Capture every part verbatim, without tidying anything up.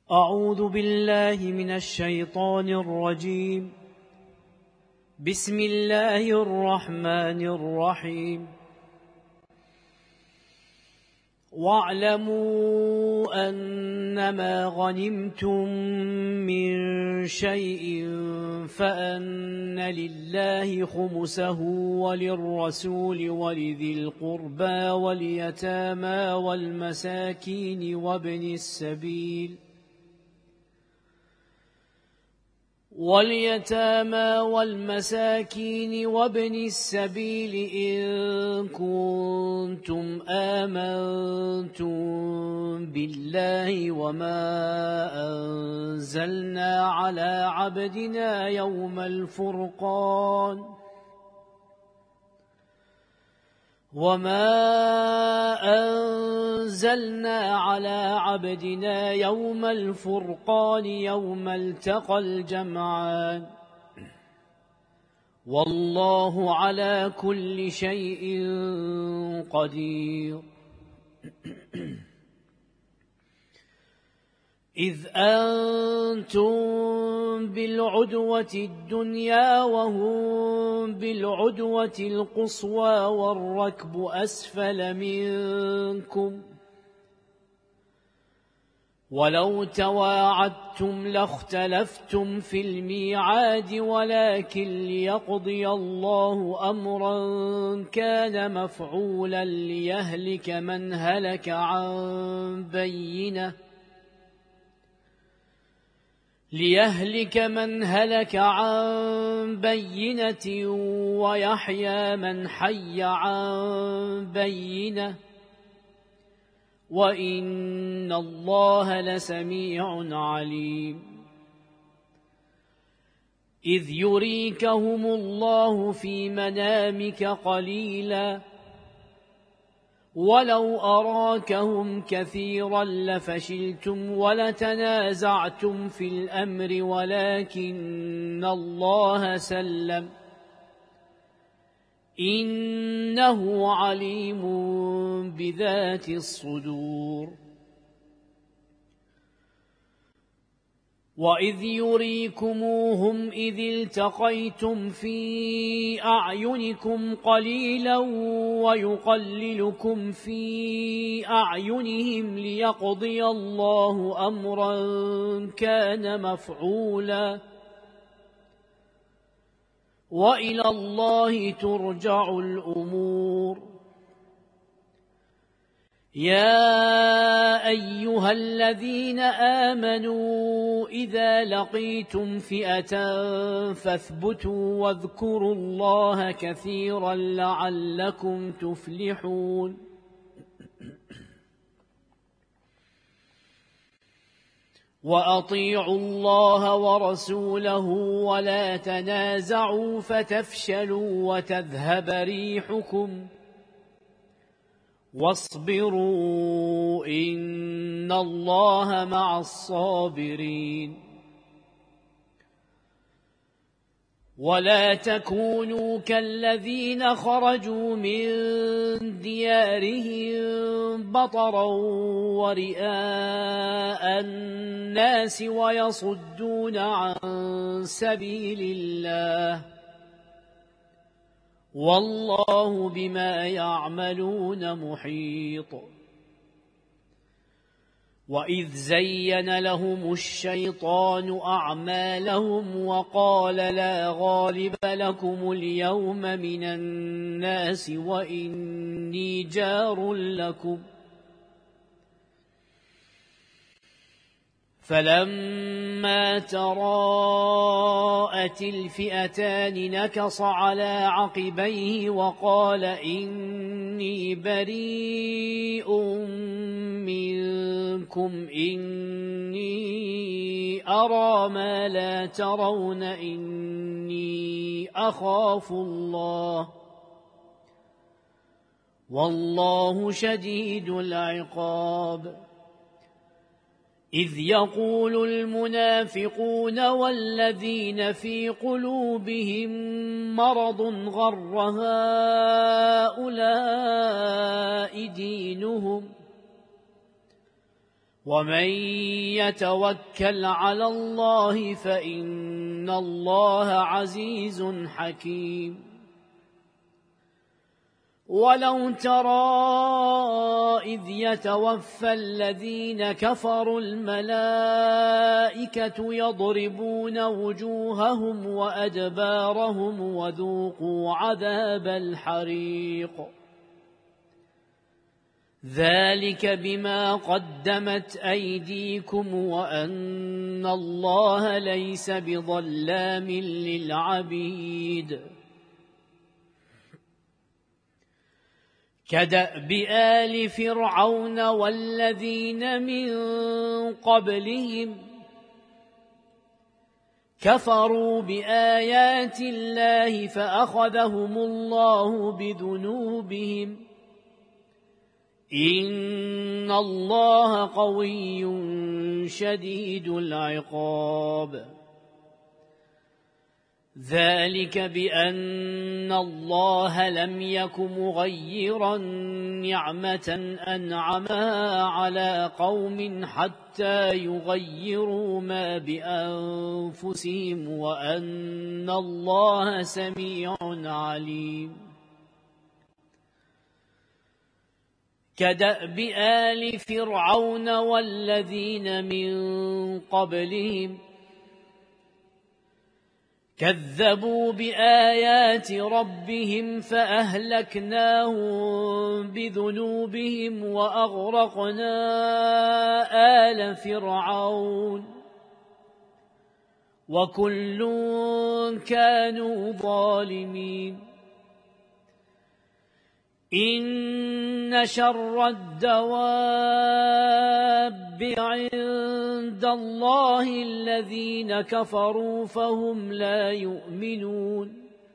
أعوذ بالله من الشيطان الرجيم. بسم الله الرحمن الرحيم. واعلموا أنما غنمتم من شيء فأن لله خمسه وللرسول ولذي القربى واليتامى والمساكين وابن السبيل واليتامى والمساكين وابن السبيل إن كنتم آمنتم بالله وما أنزلنا على عبدنا يوم الفرقان وما أنزلنا على عبدنا يوم الفرقان يوم التقى الجمعان والله على كل شيء قدير. إذ أنتم بالعدوة الدنيا وهم بالعدوة القصوى والركب أسفل منكم ولو تواعدتم لاختلفتم في الميعاد ولكن ليقضي الله أمرا كان مفعولا ليهلك من هلك عن بينه ليهلك من هلك عن بينة ويحيى من حي عن بينة وإن الله لسميع عليم. إذ يريكهم الله في منامك قليلا ولو أراكهم كثيرا لفشلتم ولتنازعتم في الأمر ولكن الله سلم إنه عليم بذات الصدور. وإذ يريكموهم إذ التقيتم في أعينكم قليلا ويقللكم في أعينهم ليقضي الله أمرا كان مفعولا وإلى الله ترجع الأمور. يا أيها الذين آمنوا إذا لقيتم فئة فاثبتوا واذكروا الله كثيرا لعلكم تفلحون. وأطيعوا الله ورسوله ولا تنازعوا فتفشلوا وتذهب ريحكم واصبروا إن الله مع الصابرين. ولا تكونوا كالذين خرجوا من ديارهم بطرا ورئاء الناس ويصدون عن سبيل الله والله بما يعملون محيط. وإذ زين لهم الشيطان أعمالهم وقال لا غالب لكم اليوم من الناس وإني جار لكم فلما تراءت الفئتان نكص على عقبيه وقال إني بريء منكم إني أرى ما لا ترون إني أخاف الله والله شديد العقاب. إذ يقول المنافقون والذين في قلوبهم مرض غر هؤلاء دينهم ومن يتوكل على الله فإن الله عزيز حكيم. ولو ترى إذ يتوفى الذين كفروا الملائكة يضربون وجوههم وأدبارهم وذوقوا عذاب الحريق ذلك بما قدمت أيديكم وأن الله ليس بظلام للعبيد. كدأب آل فرعون والذين من قبلهم كفروا بآيات الله فأخذهم الله بذنوبهم إن الله قوي شديد العقاب. ذلك بأن الله لم يك مغيرا نعمة أنعمها على قوم حتى يغيروا ما بأنفسهم وأن الله سميع عليم. كدأب آل فرعون والذين من قبلهم كذبوا بآيات ربهم فأهلكناهم بذنوبهم وأغرقنا آل فرعون وكل كانوا ظالمين. إن شر الدواب عند الله الذين كفروا فهم لا يؤمنون.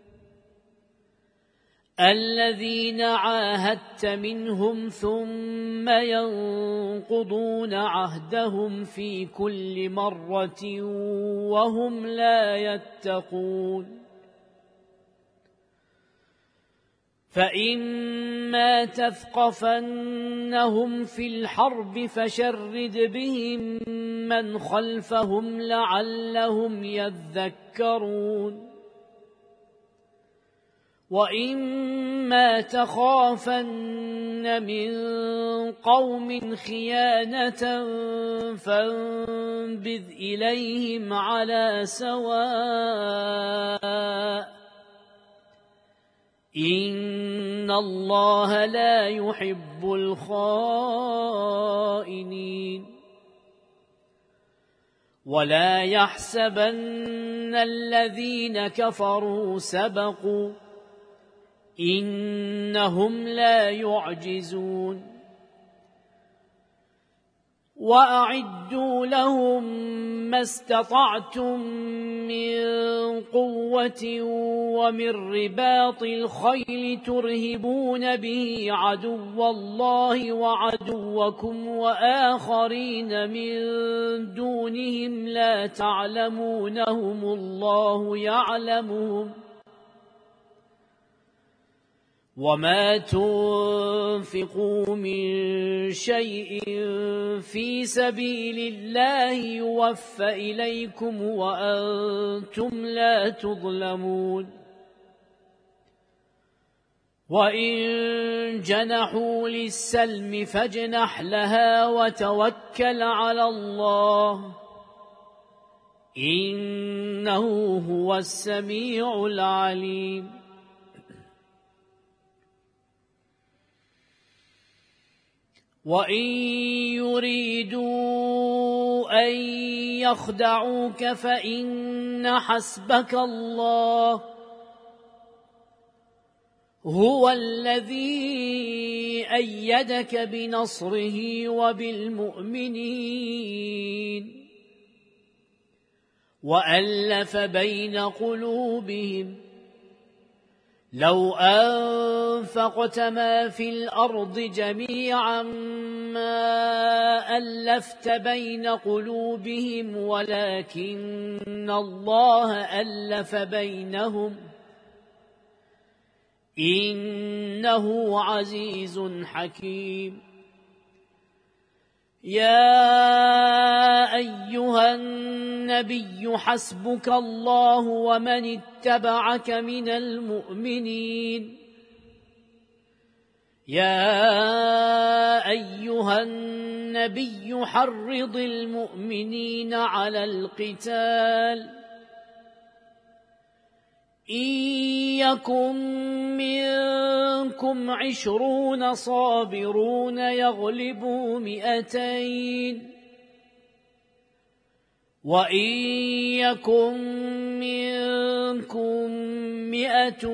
الذين عاهدت منهم ثم ينقضون عهدهم في كل مرة وهم لا يتقون. فإما تثقفنهم في الحرب فشرد بهم من خلفهم لعلهم يذكرون. وإما تخافن من قوم خيانة فانبذ إليهم على سواء إن الله لا يحب الخائنين. ولا يحسبن الذين كفروا سبقوا إنهم لا يعجزون. وأعدوا لهم ما استطعتم من قوة ومن رباط الخيل ترهبون به عدو الله وعدوكم وآخرين من دونهم لا تعلمونهم الله يعلمهم. وما تنفقوا من شيء في سبيل الله يوفى إليكم وأنتم لا تظلمون. وإن جنحوا للسلم فاجنح لها وتوكل على الله إنه هو السميع العليم. وإن يريدوا أن يخدعوك فإن حسبك الله هو الذي أيدك بنصره وبالمؤمنين وألف بين قلوبهم لو أنفقت ما في الأرض جميعا ما ألفت بين قلوبهم ولكن الله ألف بينهم إنه عزيز حكيم. يا أيها النبي حسبك الله ومن اتبعك من المؤمنين يا أيها النبي حرض المؤمنين على القتال إن يكن منكم عشرون صابرون يغلبوا مئتين وإن يكن منكم مئة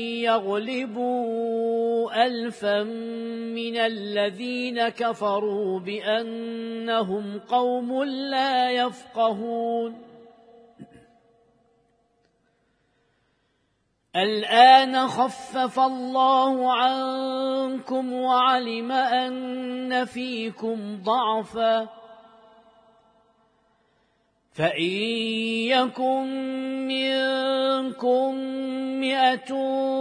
يغلبوا ألفا من الذين كفروا بأنهم قوم لا يفقهون الآن خفف الله عنكم وعلم أن فيكم ضعفا فإن يكن منكم مئة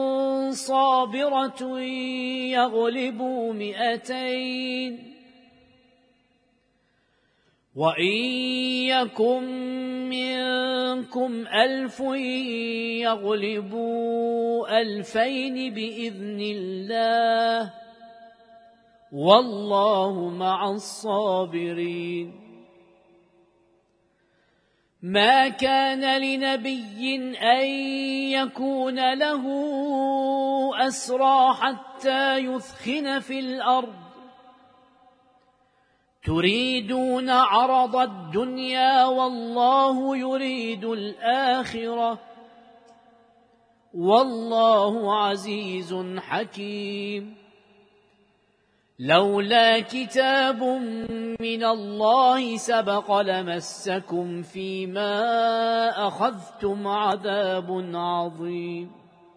صابرة يغلبوا مئتين وإن يكن منكم ألف يغلبوا ألفين بإذن الله والله مع الصابرين ما كان لنبي أن يكون له أسرى حتى يثخن في الأرض تريدون عرض الدنيا والله يريد الآخرة والله عزيز حكيم لولا كتاب من الله سبق لمسكم فيما أخذتم عذاب عظيم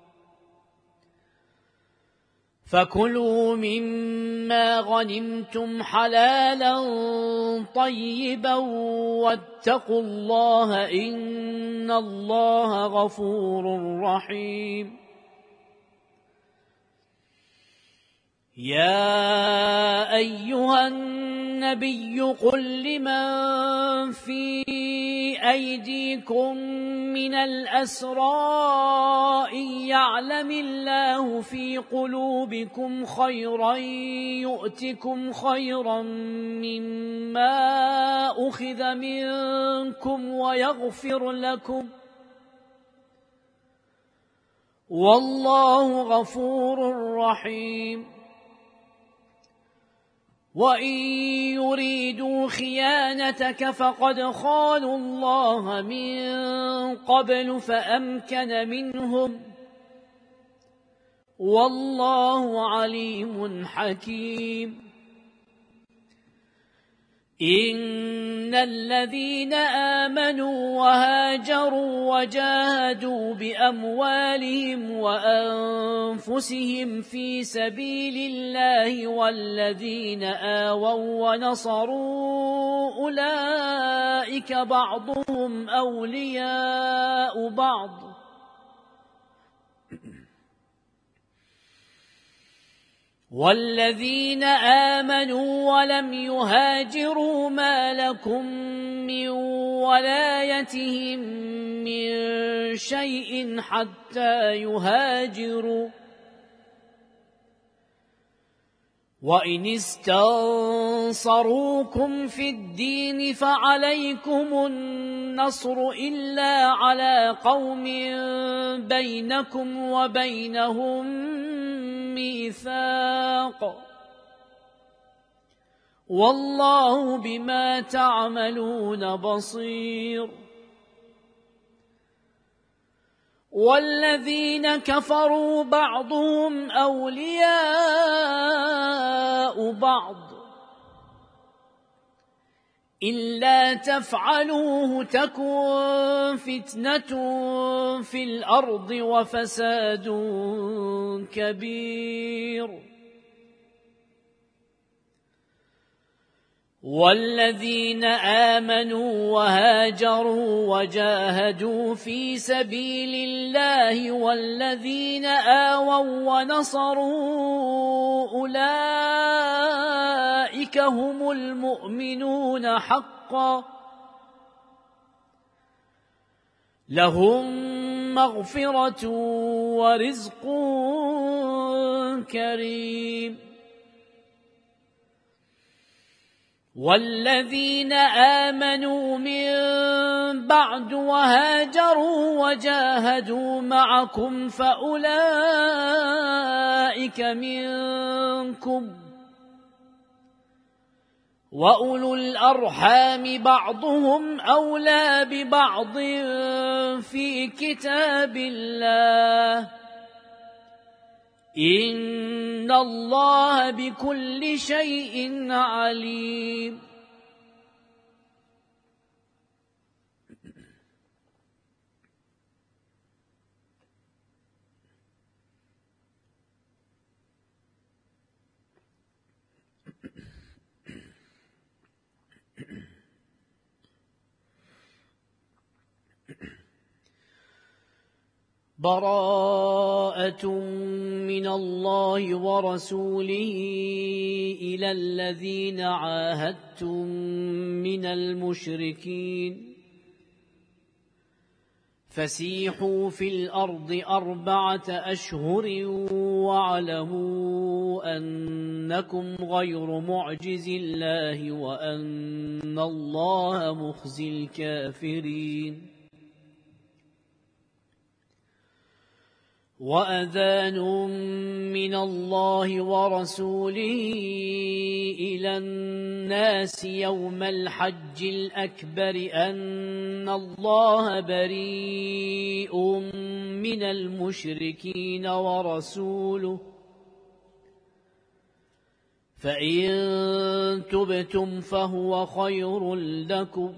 فكلوا مما غنمتم حلالا طيبا واتقوا الله إن الله غفور رحيم يا أيها النبي قل لمن في أيديكم من الأسرى إن يعلم الله في قلوبكم خيرا يؤتكم خيرا مما أخذ منكم ويغفر لكم والله غفور رحيم وإن يريدوا خيانتك فقد خانوا الله من قبل فأمكن منهم والله عليم حكيم إن الذين آمنوا وهاجروا وجاهدوا بأموالهم وأنفسهم في سبيل الله والذين آووا ونصروا أولئك بعضهم أولياء بعض والذين آمنوا ولم يهاجروا ما لكم من ولايتهم من شيء حتى يهاجروا وإن استنصروكم في الدين فعليكم النصر إلا على قوم بينكم وبينهم ميثاق والله بما تعملون بصير والذين كفروا بعضهم أولياء بعض إلا تفعلوه تكن فتنة في الأرض وفساد كبير والذين آمنوا وهاجروا وجاهدوا في سبيل الله والذين آووا ونصروا أولئك هم المؤمنون حقا لهم مغفرة ورزق كريم والذين آمنوا من بعد وهاجروا وجاهدوا معكم فأولئك منكم وأولو الأرحام بعضهم أولى ببعض في كتاب الله إن الله بكل شيء عليم براءة من الله ورسوله إلى الذين عاهدتم من المشركين فسيحوا في الأرض أربعة أشهر واعلموا أنكم غير معجز الله وأن الله مخزي الكافرين وأذان من الله ورسوله إلى الناس يوم الحج الأكبر أن الله بريء من المشركين ورسوله فإن تبتم فهو خير لكم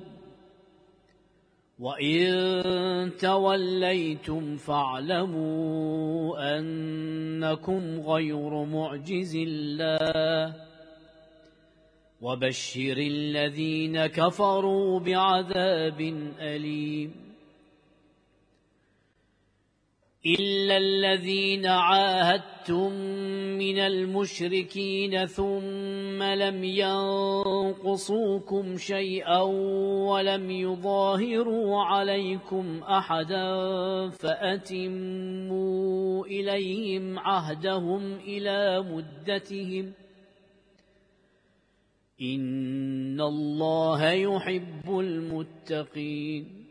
وَإِن تَوَلَّيْتُمْ فَاعْلَمُوا أَنَّكُمْ غَيْرُ مُعْجِزِي اللَّهِ وَبَشِّرِ الَّذِينَ كَفَرُوا بِعَذَابٍ أَلِيمٍ إِلَّا الَّذِينَ عَاهَدتُّم مِّنَ الْمُشْرِكِينَ ثُمَّ لَمْ يَنقُصُوكُمْ شَيْئًا وَلَمْ يُظَاهِرُوا عَلَيْكُمْ أَحَدًا فَأَتِمُّوا إِلَيْهِمْ عَهْدَهُمْ إِلَى مُدَّتِهِمْ إِنَّ اللَّهَ يُحِبُّ الْمُتَّقِينَ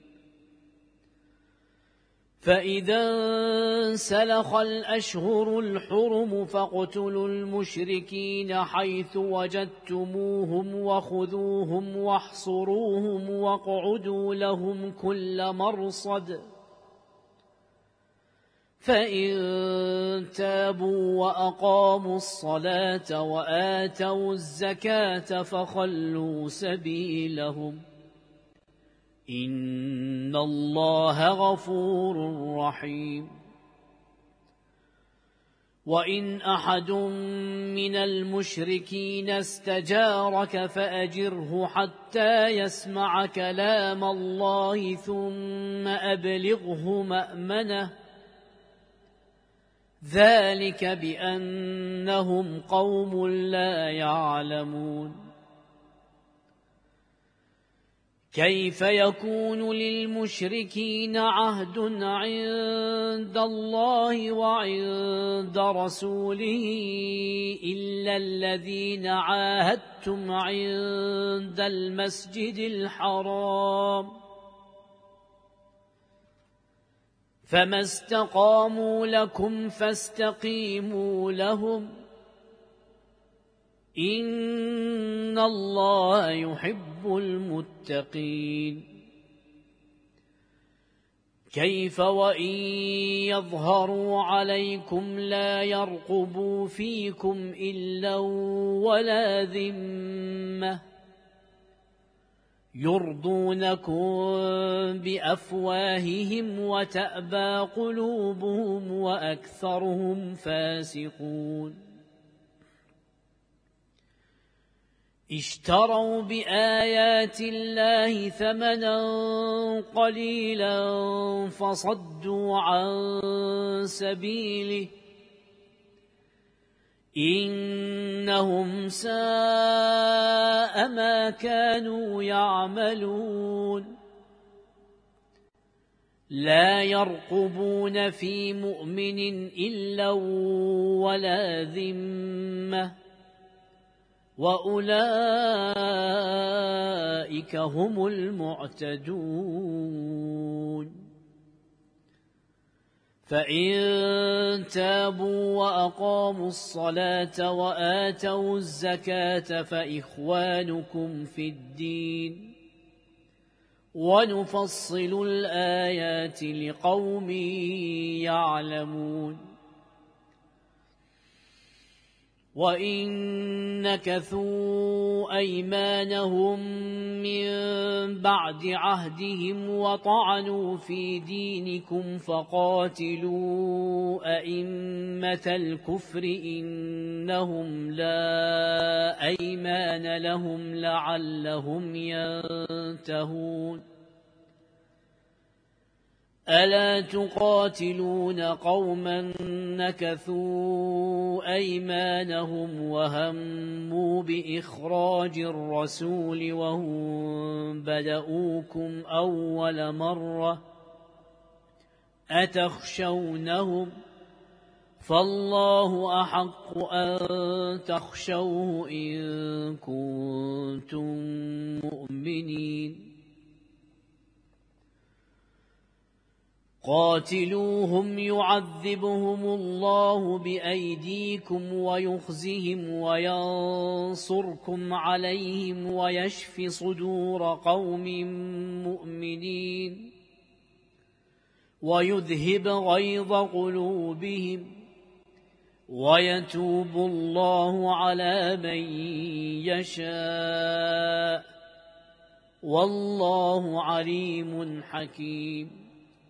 فَإِذَا انسَلَخَ الْأَشْهُرُ الْحُرُمُ فَاقْتُلُوا الْمُشْرِكِينَ حَيْثُ وَجَدتُّمُوهُمْ وَخُذُوهُمْ وَاحْصُرُوهُمْ وَاقْعُدُوا لَهُمْ كُلَّ مَرْصَدٍ فَإِن تَابُوا وَأَقَامُوا الصَّلَاةَ وَآتَوُا الزَّكَاةَ فَخَلُّوا سَبِيلَهُمْ إِنَّ اللَّهَ غَفُورٌ رَّحِيمٌ وَإِنْ أَحَدٌ مِّنَ الْمُشْرِكِينَ اسْتَجَارَكَ فَأَجِرْهُ حَتَّى يَسْمَعَ كَلَامَ اللَّهِ ثُمَّ أَبْلِغْهُ مَأْمَنَهُ ذَلِكَ بِأَنَّهُمْ قَوْمٌ لَّا يَعْلَمُونَ كيف يكون للمشركين عهد عند الله وعند رسوله إلا الذين عاهدتم عند المسجد الحرام فما استقاموا لكم فاستقيموا لهم إن الله يحب المتقين كيف وإن يظهروا عليكم لا يرقبوا فيكم إلا ولا ذمة يرضونكم بأفواههم وتأبى قلوبهم وأكثرهم فاسقون اشتروا بآيات الله ثمنا قليلا فصدوا عن سبيله إنهم ساء ما كانوا يعملون لا يرقبون في مؤمن إلا ولا ذمة وأولئك هم المعتدون فإن تابوا وأقاموا الصلاة وآتوا الزكاة فإخوانكم في الدين ونفصل الآيات لقوم يعلمون وَإِن نَكَثُوا أَيْمَانَهُم مِّن بَعْدِ عَهْدِهِمْ وَطَعَنُوا فِي دِينِكُمْ فَقَاتِلُوا أَئِمَّةَ الْكُفْرِ إِنَّهُمْ لَا أَيْمَانَ لَهُمْ لَعَلَّهُمْ يَنتَهُونَ أَلَا تُقَاتِلُونَ قَوْمًا نَكَثُوا أَيْمَانَهُمْ وَهَمُّوا بِإِخْرَاجِ الرَّسُولِ وَهُمْ بَدَؤُوكُمْ أَوَّلَ مَرَّةٍ أَتَخْشَوْنَهُمْ فَاللَّهُ أَحَقُّ أَن تَخْشَوْهُ إِن كُنتُم مُّؤْمِنِينَ قاتلوهم يعذبهم الله بأيديكم ويخزهم وينصركم عليهم ويشف صدور قوم مؤمنين ويذهب غيظ قلوبهم ويتوب الله على من يشاء والله عليم حكيم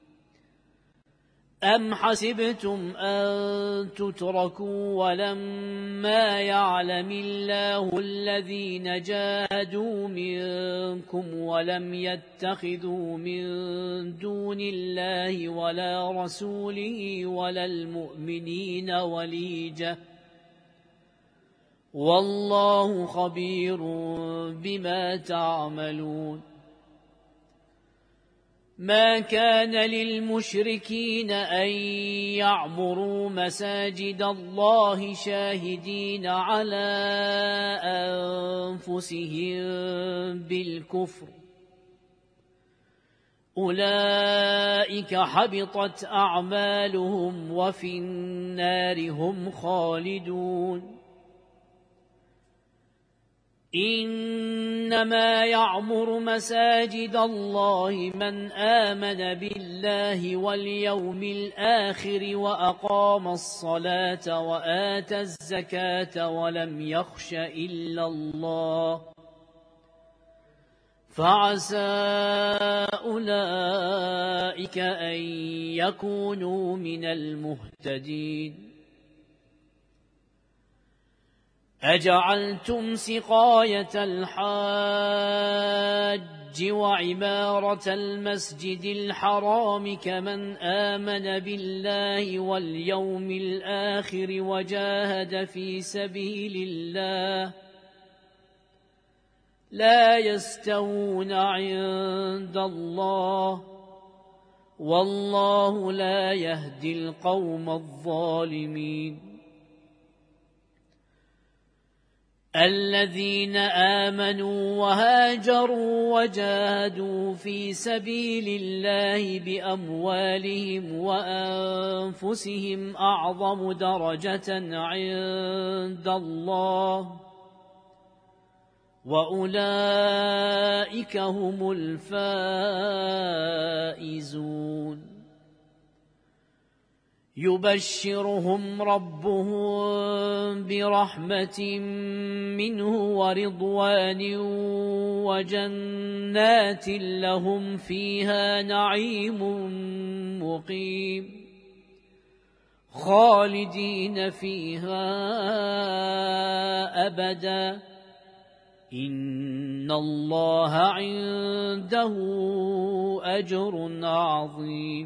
أَمْ حَسِبْتُمْ أَن تُتْرَكُوا وَلَمَّا يَعْلَمِ اللَّهُ الَّذِينَ جَاهَدُوا مِنكُمْ وَلَمْ يَتَّخِذُوا مِن دُونِ اللَّهِ وَلَا رَسُولِهِ وَلَا الْمُؤْمِنِينَ وَلِيجَةً وَاللَّهُ خَبِيرٌ بِمَا تَعْمَلُونَ ما كان للمشركين أن يعمروا مساجد الله شاهدين على أنفسهم بالكفر أولئك حبطت أعمالهم وفي النار هم خالدون إنما يعمر مساجد الله من آمن بالله واليوم الآخر وأقام الصلاة وآتى الزكاة ولم يخش إلا الله فعسى أولئك أن يكونوا من المهتدين أجعلتم سقاية الحاج وعمارة المسجد الحرام كمن آمن بالله واليوم الآخر وجاهد في سبيل الله لا يستوون عند الله والله لا يهدي القوم الظالمين الذين آمنوا وهاجروا وجاهدوا في سبيل الله بأموالهم وأنفسهم أعظم درجة عند الله وأولئك هم الفائزون يبشرهم ربهم برحمة منه ورضوان وجنات لهم فيها نعيم مقيم خالدين فيها أبدا إن الله عنده أجر عظيم.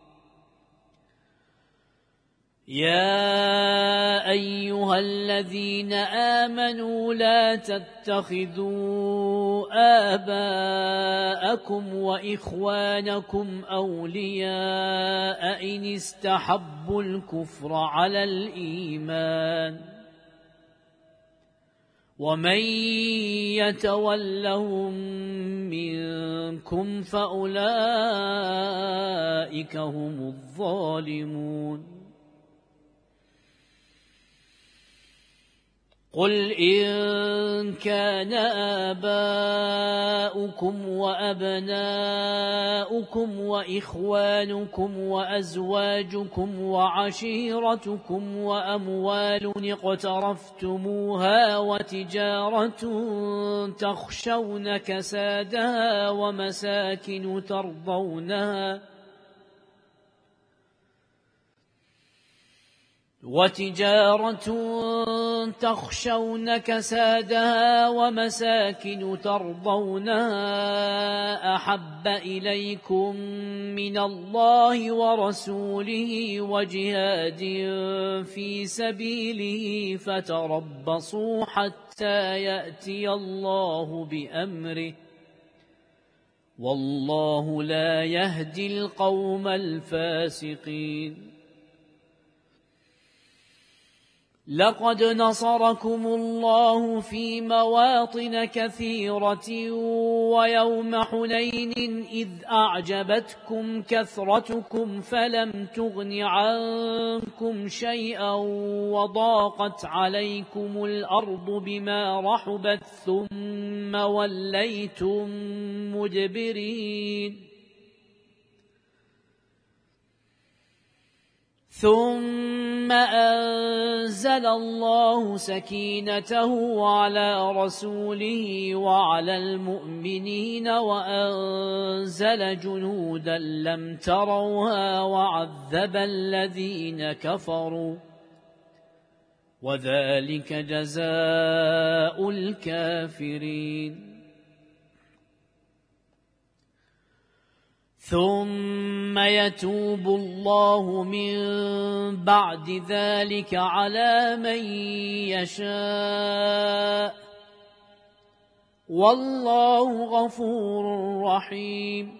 يا أيها الذين آمنوا لا تتخذوا آباءكم وإخوانكم أولياء إن استحبوا الكفر على الإيمان ومن يتولهم منكم فأولئك هم الظالمون. قل إن كان آباؤكم وأبناؤكم وإخوانكم وأزواجكم وعشيرتكم وأموال اقترفتموها وتجارة تخشون كسادها ومساكن ترضونها وتجارة تخشون كسادها ومساكن ترضونها أحب إليكم من الله ورسوله وجهاد في سبيله فتربصوا حتى يأتي الله بأمره والله لا يهدي القوم الفاسقين. لقد نصركم الله في مواطن كثيرة ويوم حنين إذ أعجبتكم كثرتكم فلم تغن عنكم شيئا وضاقت عليكم الأرض بما رحبت ثم وليتم مدبرين. ثم أنزل الله سكينته على رسوله وعلى المؤمنين وأنزل جنودا لم تروها وعذب الذين كفروا وذلك جزاء الكافرين. ثم يتوب الله من بعد ذلك على من يشاء والله غفور رحيم.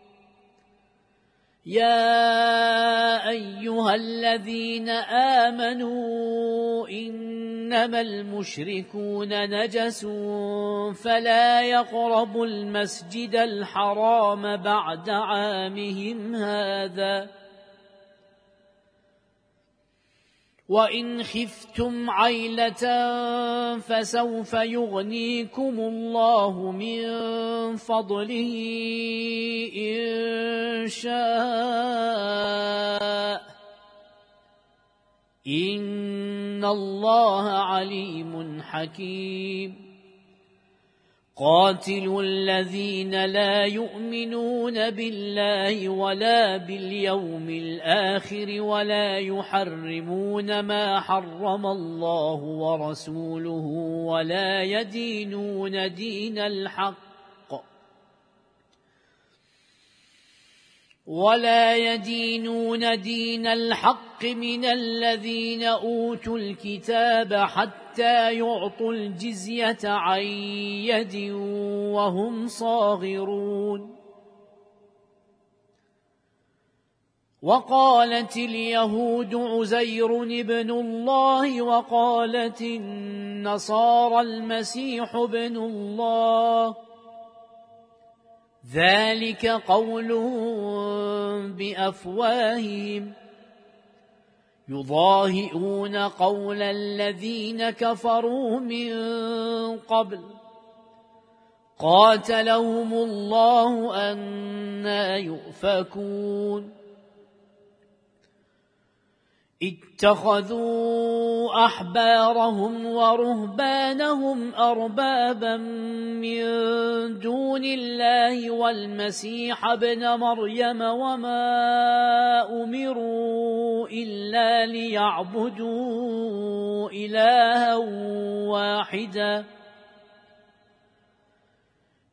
يا أيها الذين آمنوا إنما المشركون نجس فلا يقربوا المسجد الحرام بعد عامهم هذا وإن خفتم عيلة فسوف يغنيكم الله من فضله إن شاء إن الله عليم حكيم. قاتلوا الذين لا يؤمنون بالله ولا باليوم الآخر ولا يحرمون ما حرم الله ورسوله ولا يدينون دين الحق ولا يدينون دين الحق من الذين أوتوا الكتاب حتى يعطوا الجزية عن يد وهم صاغرون. وقالت اليهود عزير ابن الله وقالت النصارى المسيح ابن الله ذلك قولهم بأفواههم يضاهئون قول الذين كفروا من قبل قاتلهم الله أنى يؤفكون. اتخذوا أحبارهم ورهبانهم أربابا من دون الله والمسيح ابن مريم وما أمروا إلا ليعبدوا إلها واحدا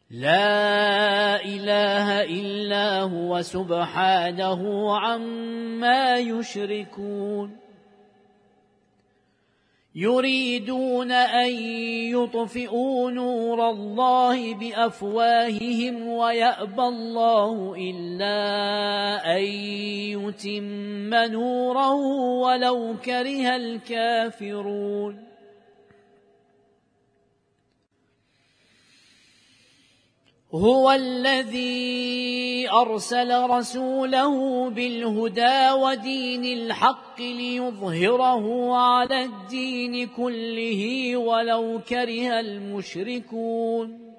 لا إله إلا هو سبحانه عما يشركون يريدون أن يطفئوا نور الله بأفواههم ويأبى الله إلا أن يتم نوره ولو كره الكافرون هو الذي أرسل رسوله بالهدى ودين الحق ليظهره على الدين كله ولو كره المشركون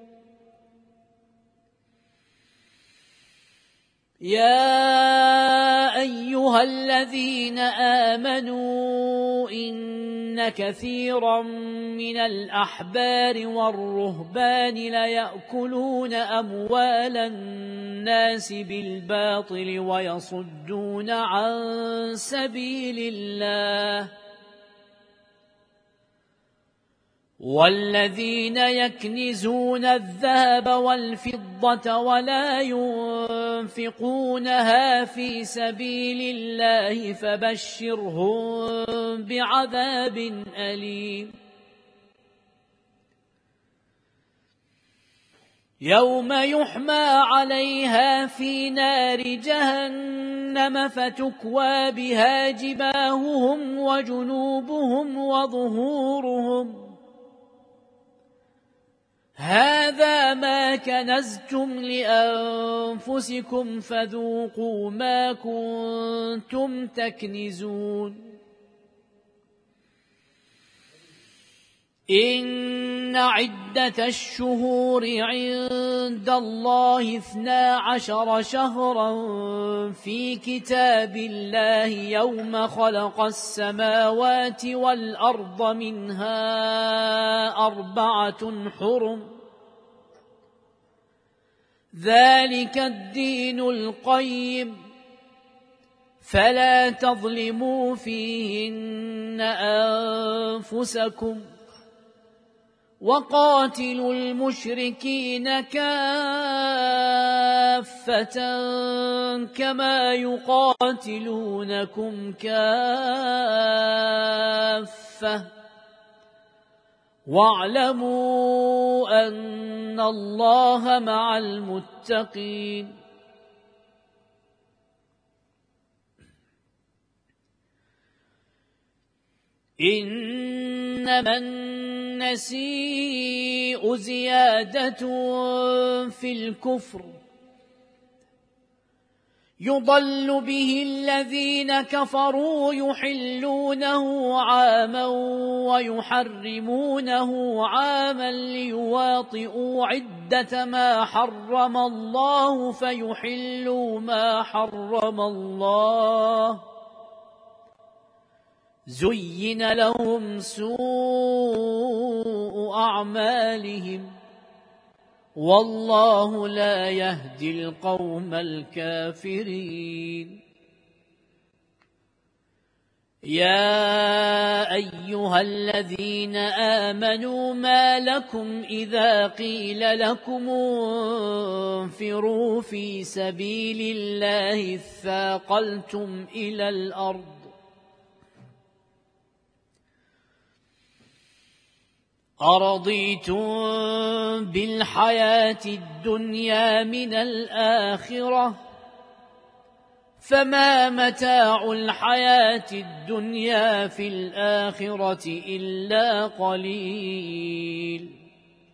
يا أيها الذين آمنوا إن كثيرا من الأحبار والرهبان ليأكلون أموال الناس بالباطل ويصدون عن سبيل الله والذين يكنزون الذهب والفضة ولا ينفقونها في سبيل الله فبشرهم بعذاب أليم يوم يحمى عليها في نار جهنم فتكوى بها جباههم وجنوبهم وظهورهم هذا ما كنزتم لأنفسكم فذوقوا ما كنتم تكنزون إن عدة الشهور عند الله اثنا عشر شهرا في كتاب الله يوم خلق السماوات والأرض منها أربعة حرم ذلك الدين القيم فلا تظلموا فيهن أنفسكم وقاتلوا المشركين كافة كما يقاتلونكم كافة واعلموا أن الله مع المتقين إنما النسيء زيادة في الكفر يضل به الذين كفروا يحلونه عاما ويحرمونه عاما ليواطئوا عدة ما حرم الله فيحلوا ما حرم الله زين لهم سوء أعمالهم والله لا يهدي القوم الكافرين يا أيها الذين آمنوا ما لكم إذا قيل لكم انفروا في سبيل الله اثاقلتم إلى الأرض أرضيتم بالحياة الدنيا من الآخرة فما متاع الحياة الدنيا في الآخرة إلا قليل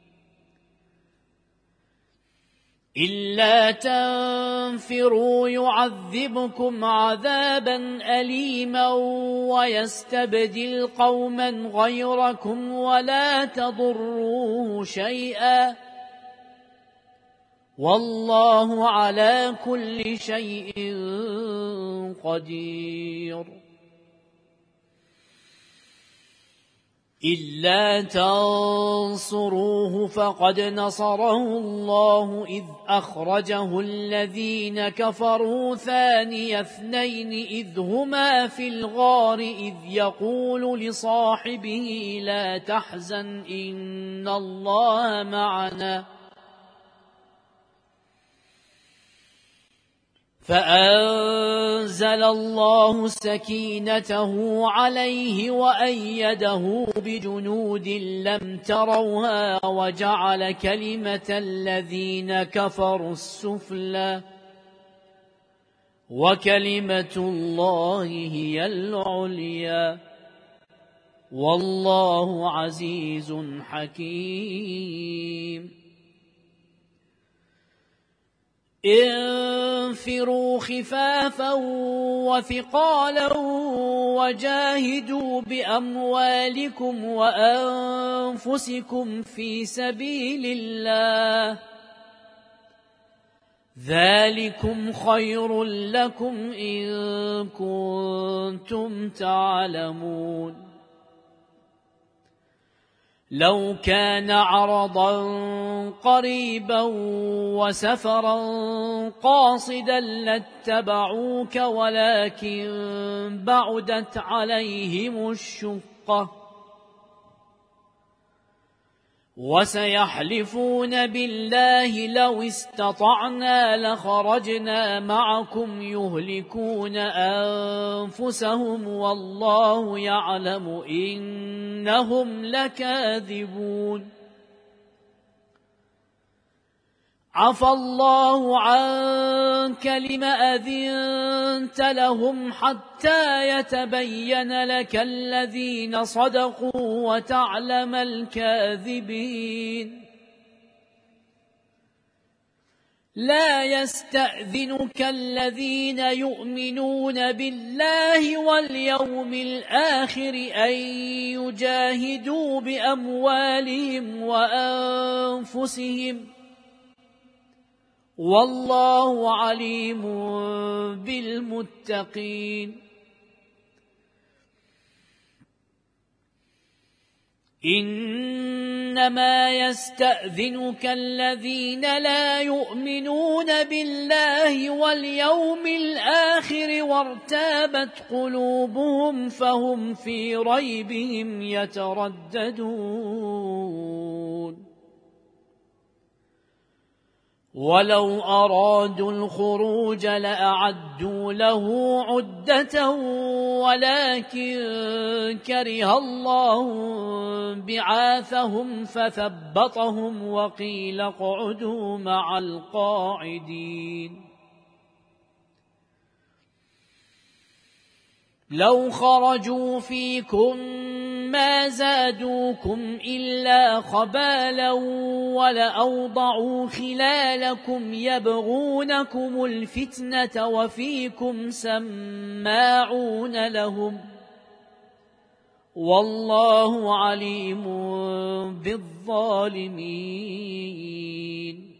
إلا تنفروا يعذبكم عذابا أليما ويستبدل قوما غيركم ولا تضروه شيئا والله على كل شيء قدير إلا تنصروه فقد نصره الله إذ أخرجه الذين كفروا ثاني اثنين إذ هما في الغار إذ يقول لصاحبه لا تحزن إن الله معنا فأنزل الله سكينته عليه وأيده بجنود لم تروها وجعل كلمة الذين كفروا السفلى وكلمة الله هي العليا والله عزيز حكيم. انفروا خفافا وثقالا وجاهدوا بأموالكم وأنفسكم في سبيل الله ذلكم خير لكم إن كنتم تعلمون. لو كان عرضا قريبا وسفرا قاصدا لاتبعوك ولكن بعدت عليهم الشقة وسيحلفون بالله لو استطعنا لخرجنا معكم يهلكون أنفسهم والله يعلم إنهم لكاذبون. عفى الله عنك لم أذنت لهم حتى يتبين لك الذين صدقوا وتعلم الكاذبين. لا يستأذنك الذين يؤمنون بالله واليوم الآخر أن يجاهدوا بأموالهم وأنفسهم والله عليم بالمتقين. إنما يستأذنك الذين لا يؤمنون بالله واليوم الآخر وارتابت قلوبهم فهم في ريبهم يترددون. ولو أرادوا الخروج لأعدوا له عدة ولكن كره الله بعاثهم فثبطهم وقيل اقعدوا مع القاعدين. لو خرجوا فيكم ما زادوكم إلا خبالا ولأوضعوا خلالكم يبغونكم الفتنة وفيكم سماعون لهم والله عليم بالظالمين.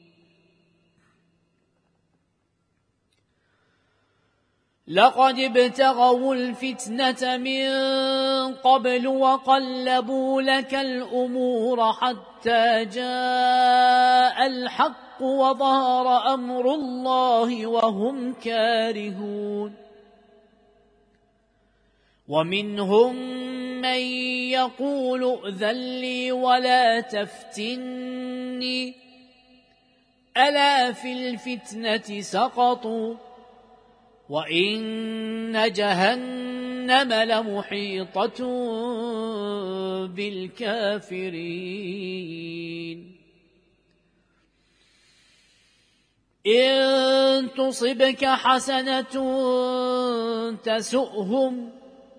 لقد ابتغوا الفتنة من قبل وقلبوا لك الأمور حتى جاء الحق وظهر أمر الله وهم كارهون. ومنهم من يقول ائذن لي ولا تفتني ألا في الفتنة سقطوا وإن جهنم لمحيطة بالكافرين. إن تصبك حسنة تسؤهم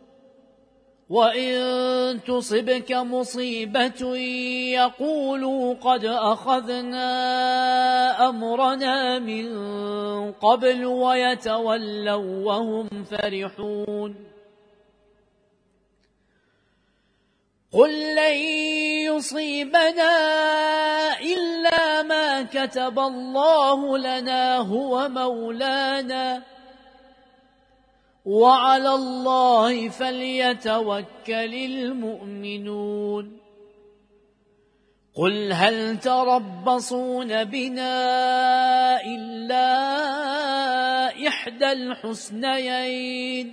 وإن تصبك مصيبة يقولوا قد أخذنا أمرنا من قبل ويتولوا وهم فرحون. قل لن يصيبنا إلا ما كتب الله لنا هو مولانا وعلى الله فليتوكل المؤمنون. قل هل تربصون بنا إلا إحدى الحسنيين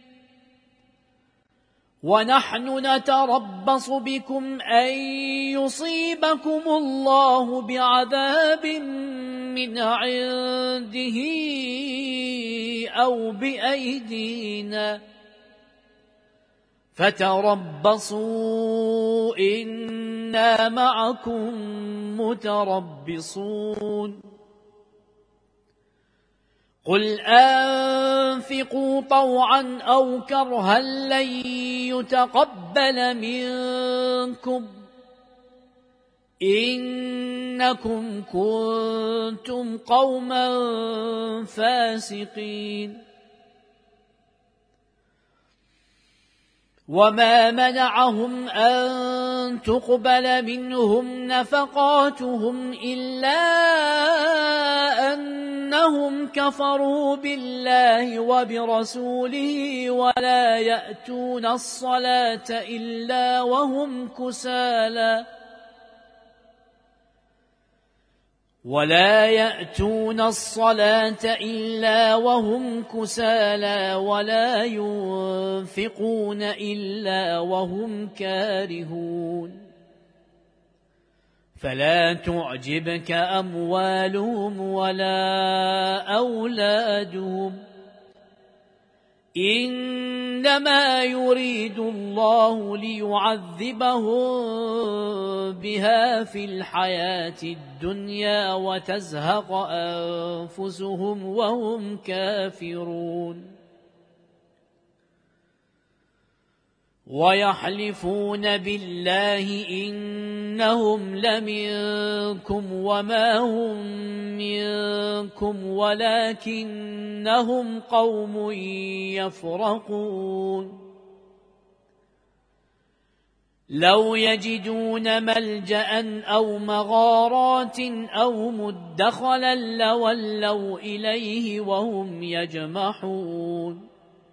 ونحن نتربص بكم أن يصيبكم الله بعذاب من عنده أو بأيدينا فتربصوا إنا معكم متربصون قل أنفقوا طوعا أو كرها لن يتقبل منكم إنكم كنتم قوما فاسقين وما منعهم أن تقبل منهم نفقاتهم إلا أنهم كفروا بالله وبرسوله ولا يأتون الصلاة إلا وهم كسالى ولا يأتون الصلاة إلا وهم كسالى ولا ينفقون إلا وهم كارهون فلا تعجبك أموالهم ولا أولادهم إنما يريد الله ليعذبهم بها في الحياة الدنيا وتزهق أنفسهم وهم كافرون ويحلفون بالله إنهم لمنكم وما هم منكم ولكنهم قوم يفرقون لو يجدون ملجأ أو مغارات أو مدخلا لولوا إليه وهم يجمحون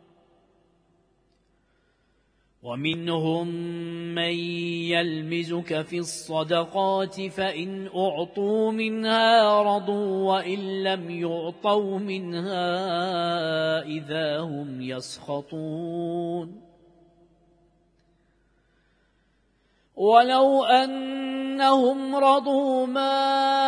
ومنهم من يلمزك في الصدقات فإن أعطوا منها رضوا وإن لم يعطوا منها إذا هم يسخطون ولو أنهم رضوا ما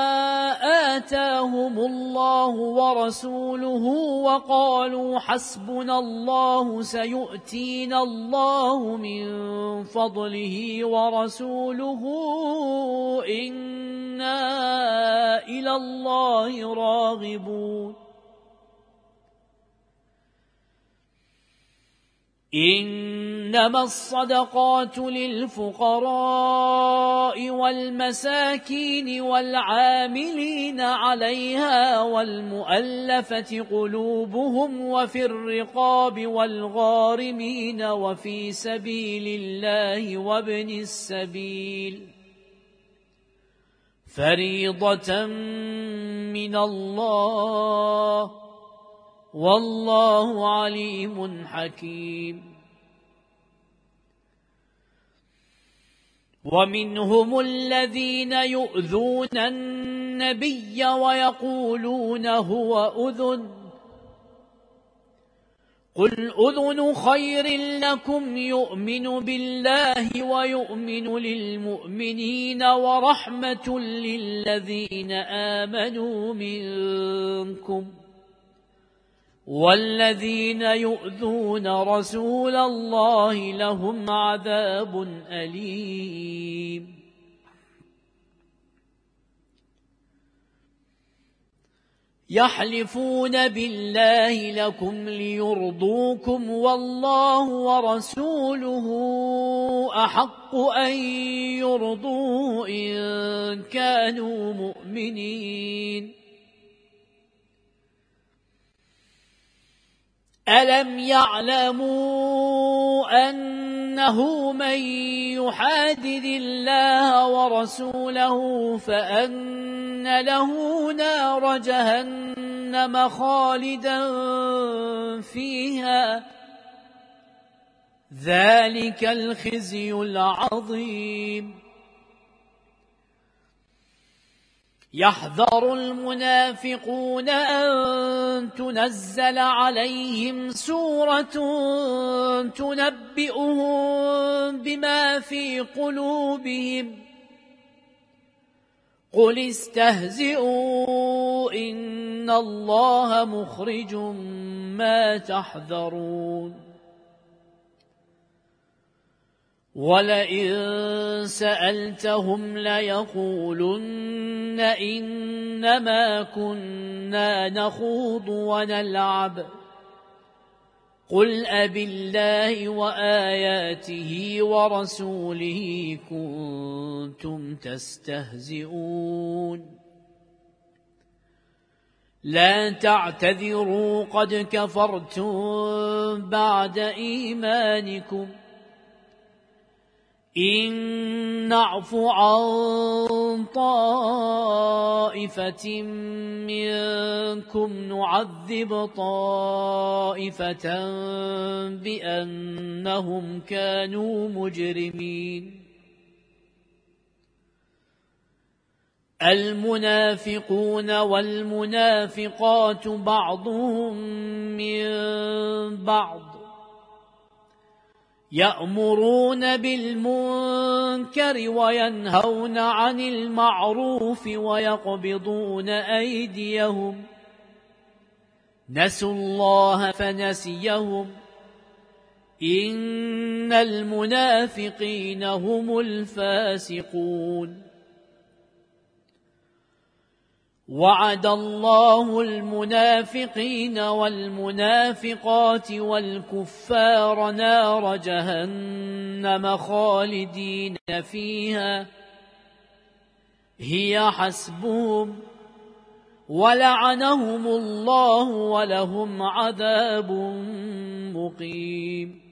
آتاهم الله ورسوله وقالوا حسبنا الله سيؤتينا الله من فضله ورسوله إنا إلى الله راغبون إنما الصدقات للفقراء والمساكين والعاملين عليها والمؤلفة قلوبهم وفي الرقاب والغارمين وفي سبيل الله وابن السبيل فريضة من الله والله عليم حكيم ومنهم الذين يؤذون النبي ويقولون هو أذن قل أذن خير لكم يؤمن بالله ويؤمن للمؤمنين ورحمة للذين آمنوا منكم والذين يؤذون رسول الله لهم عذاب أليم يحلفون بالله لكم ليرضوكم والله ورسوله أحق أن يرضوه إن كانوا مؤمنين ألم يعلموا أنه من يحادد الله ورسوله فأن له نار جهنم خالدا فيها ذلك الخزي العظيم يحذر المنافقون أن تنزل عليهم سورة تنبئهم بما في قلوبهم قل استهزئوا إن الله مخرج ما تحذرون ولئن سألتهم ليقولن إنما كنا نخوض ونلعب قل أبالله وآياته ورسوله كنتم تستهزئون لا تعتذروا قد كفرتم بعد إيمانكم إن نعف عن طائفة منكم نعذب طائفة بأنهم كانوا مجرمين المنافقون والمنافقات بعضهم من بعض يأمرون بالمنكر وينهون عن المعروف ويقبضون أيديهم نسوا الله فنسيهم إن المنافقين هم الفاسقون وعد الله المنافقين والمنافقات والكفار نار جهنم خالدين فيها هي حسبهم ولعنهم الله ولهم عذاب مقيم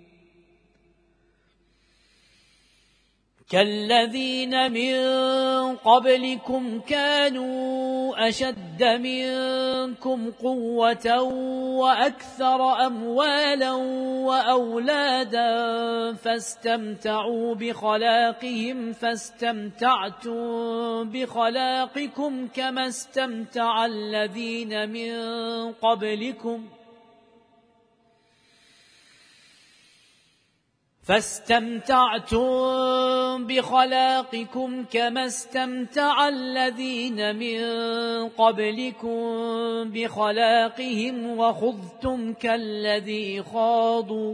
كالذين من قبلكم كانوا أشد منكم قوة وأكثر أموالا وأولادا فاستمتعوا بخلاقهم فاستمتعتم بخلاقكم كما استمتع الذين من قبلكم فاستمتعتم بخلاقكم كما استمتع الذين من قبلكم بخلاقهم وخضتم كالذي خاضوا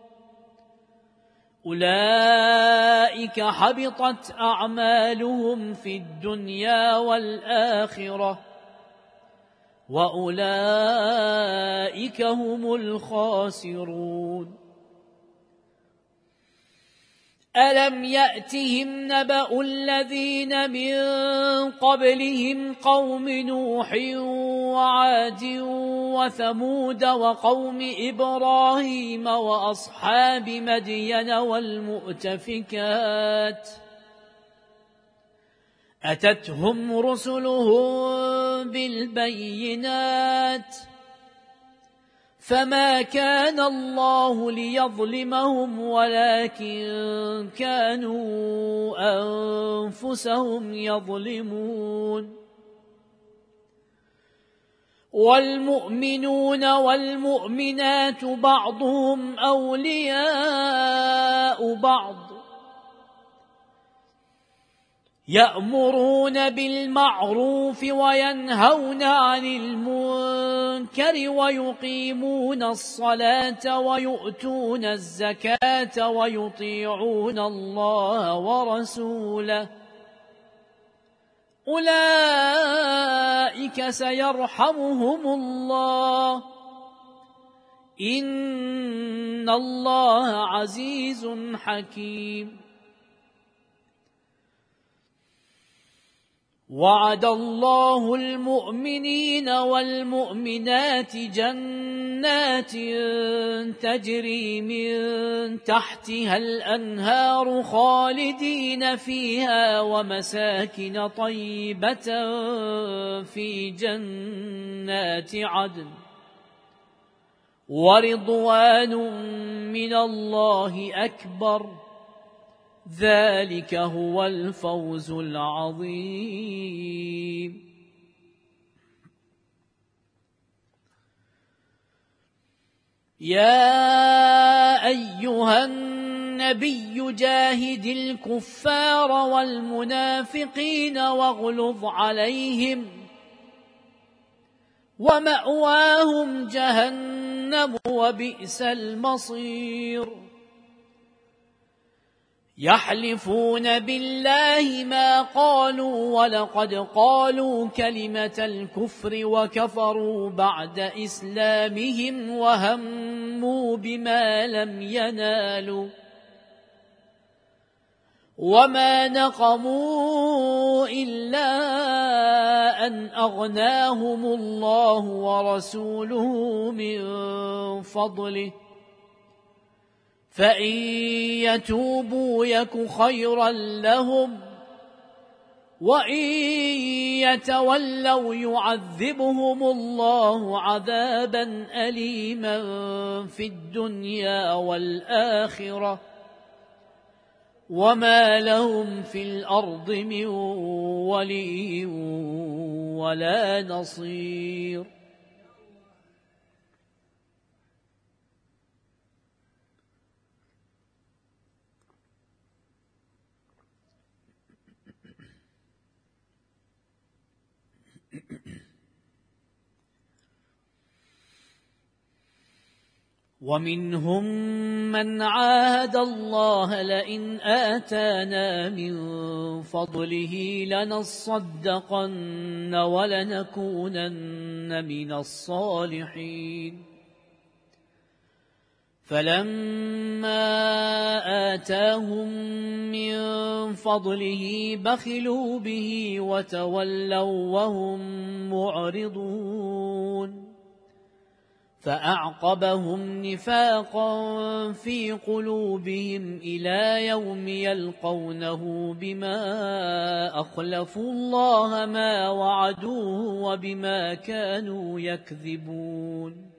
أولئك حبطت أعمالهم في الدنيا والآخرة وأولئك هم الخاسرون ألم يأتهم نبأ الذين من قبلهم قوم نوح وعاد وثمود وقوم إبراهيم وأصحاب مدين والمؤتفكات أتتهم رسلهم بالبينات فما كان الله ليظلمهم ولكن كانوا أنفسهم يظلمون والمؤمنون والمؤمنات بعضهم أولياء بعض يأمرون بالمعروف وينهون عن المنكر ويقيمون الصلاة ويؤتون الزكاة ويطيعون الله ورسوله أولئك سيرحمهم الله إن الله عزيز حكيم وعد الله المؤمنين والمؤمنات جنات تجري من تحتها الأنهار خالدين فيها ومساكن طيبة في جنات عدن ورضوان من الله أكبر ذلك هو الفوز العظيم يا أيها الناس النبي جاهد الكفار والمنافقين واغلظ عليهم ومأواهم جهنم وبئس المصير يحلفون بالله ما قالوا ولقد قالوا كلمة الكفر وكفروا بعد إسلامهم وهموا بما لم ينالوا وما نقموا إلا أن أغناهم الله ورسوله من فضله فإن يتوبوا يك خيرا لهم وإن يتولوا يعذبهم الله عذابا أليما في الدنيا والآخرة وما لهم في الأرض من ولي ولا نصير ومنهم من عاهد الله لئن آتانا من فضله لنصدقن ولنكونن من الصالحين فلما آتاهم من فضله بخلوا به وتولوا وهم معرضون فأعقبهم نفاقا في قلوبهم إلى يوم يلقونه بما أخلفوا الله ما وعدوه وبما كانوا يكذبون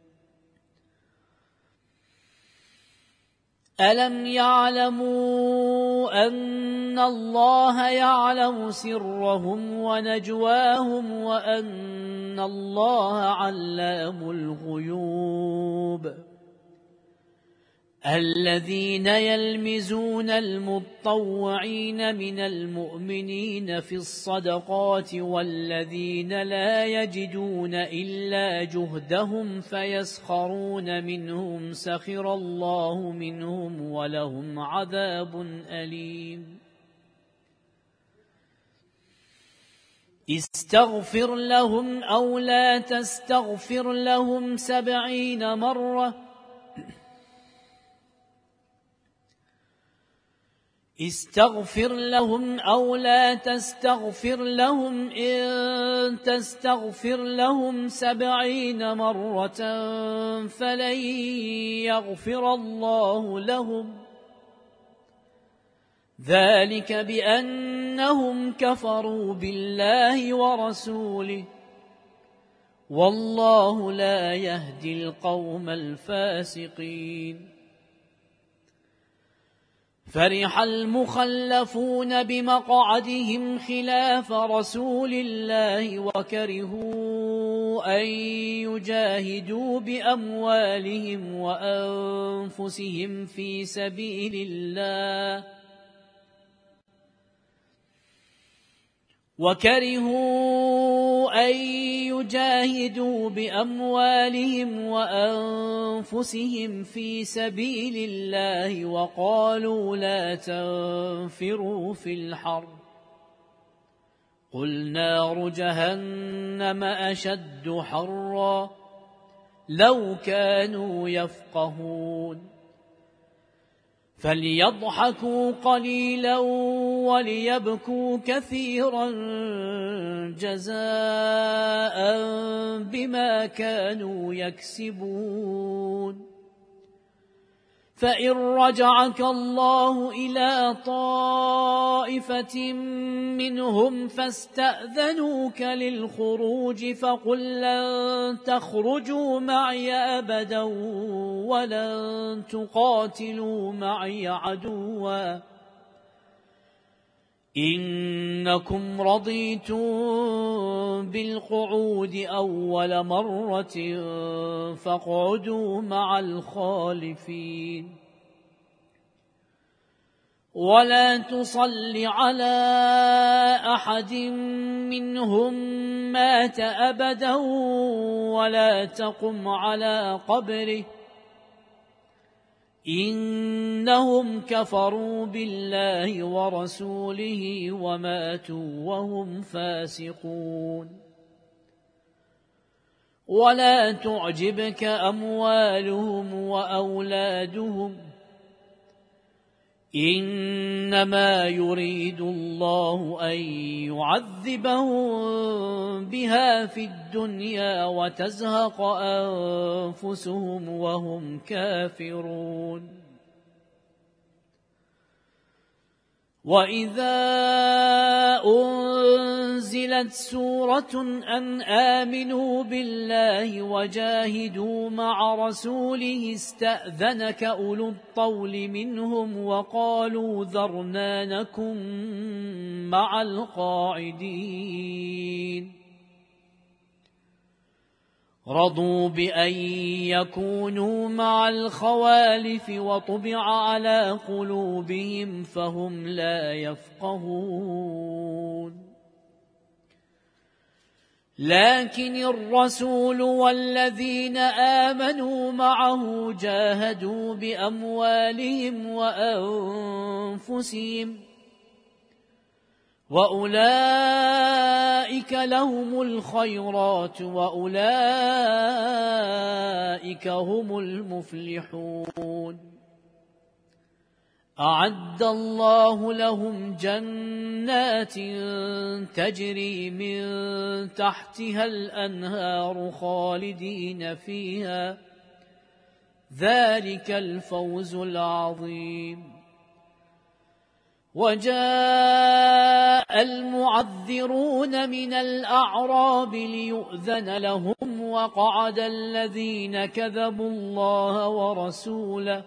ألم يعلموا أن الله يعلم سرهم ونجواهم وأن الله علام الغيوب الذين يلمزون المتطوعين من المؤمنين في الصدقات والذين لا يجدون إلا جهدهم فيسخرون منهم سخر الله منهم ولهم عذاب أليم استغفر لهم أو لا تستغفر لهم سبعين مرة استغفر لهم أو لا تستغفر لهم إن تستغفر لهم سبعين مرة فلن يغفر الله لهم ذلك بأنهم كفروا بالله ورسوله والله لا يهدي القوم الفاسقين فرح المخلفون بمقعدهم خلاف رسول الله وكرهوا أن يجاهدوا بأموالهم وأنفسهم في سبيل الله وكرهوا أن يجاهدوا بأموالهم وأنفسهم في سبيل الله وقالوا لا تنفروا في الحر قل نار جهنم أشد حرا لو كانوا يفقهون فليضحكوا قليلا وليبكوا كثيرا جزاء بما كانوا يكسبون فإن رجعك الله إلى طائفة منهم فاستأذنوك للخروج فقل لن تخرجوا معي أبدا ولن تقاتلوا معي عدوا إنكم رضيتم بالقعود أول مرة فاقعدوا مع الخالفين ولا تصل على أحد منهم مات أبدا ولا تقم على قبره إنهم كفروا بالله ورسوله وماتوا وهم فاسقون ولا تعجبك أموالهم وأولادهم إنما يريد الله أن يعذبهم بها في الدنيا وتزهق أنفسهم وهم كافرون وإذا أنزلت سورة أن آمنوا بالله وجاهدوا مع رسوله استأذنك أولو الطول منهم وقالوا ذرنا نكن مع القاعدين رضوا بأن يكونوا مع الخوالف وطبع على قلوبهم فهم لا يفقهون لكن الرسول والذين آمنوا معه جاهدوا بأموالهم وأنفسهم وأولئك لهم الخيرات وأولئك هم المفلحون أعد الله لهم جنات تجري من تحتها الأنهار خالدين فيها ذلك الفوز العظيم وجاء المعذرون من الأعراب ليؤذن لهم وقعد الذين كذبوا الله ورسوله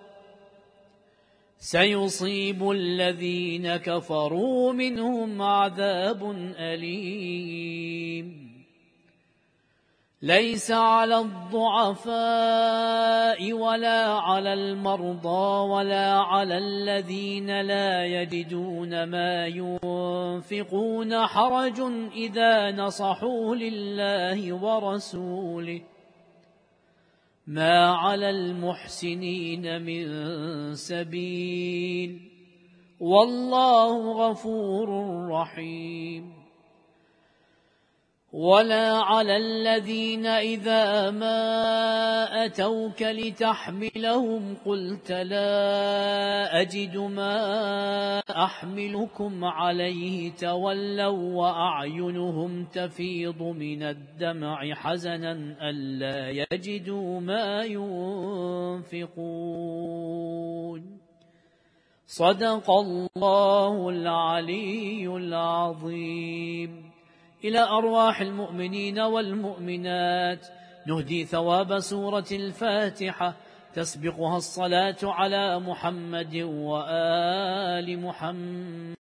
سيصيب الذين كفروا منهم عذاب أليم ليس على الضعفاء ولا على المرضى ولا على الذين لا يجدون ما ينفقون حرج إذا نصحوا لله ورسوله ما على المحسنين من سبيل والله غفور رحيم ولا على الذين إذا ما أتوك لتحملهم قلت لا أجد ما أحملكم عليه تولوا وأعينهم تفيض من الدمع حزنا ألا يجدوا ما ينفقون صدق الله العلي العظيم. إلى أرواح المؤمنين والمؤمنات نهدي ثواب سورة الفاتحة تسبقها الصلاة على محمد وآل محمد.